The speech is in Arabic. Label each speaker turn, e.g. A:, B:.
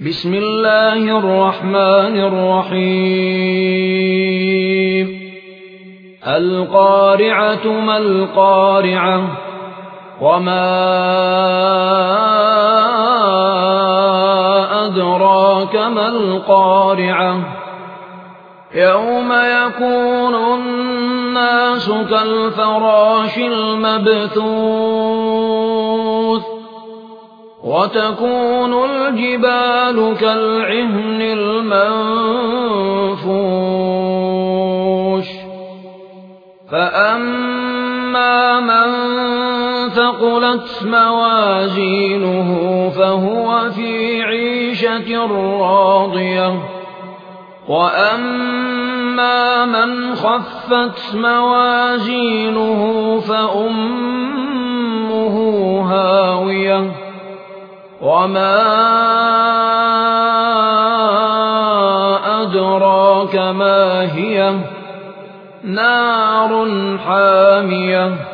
A: بسم الله الرحمن الرحيم القارعة ما القارعة وما أدراك ما القارعة يوم يكون الناس كالفراش المبثوث وتكون الجبال كالعهن المنفوش فأما من ثقلت موازينه فهو في عيشة راضية وأما من خفت موازينه فأمه هاوية وما أدراك ما هي نار حامية